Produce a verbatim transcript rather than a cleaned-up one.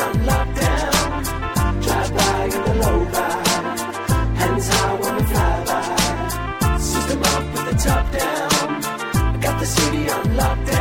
on lockdown. Drive by in the low ride, hands high when we fly by. System up with the top down. I got the city on lockdown.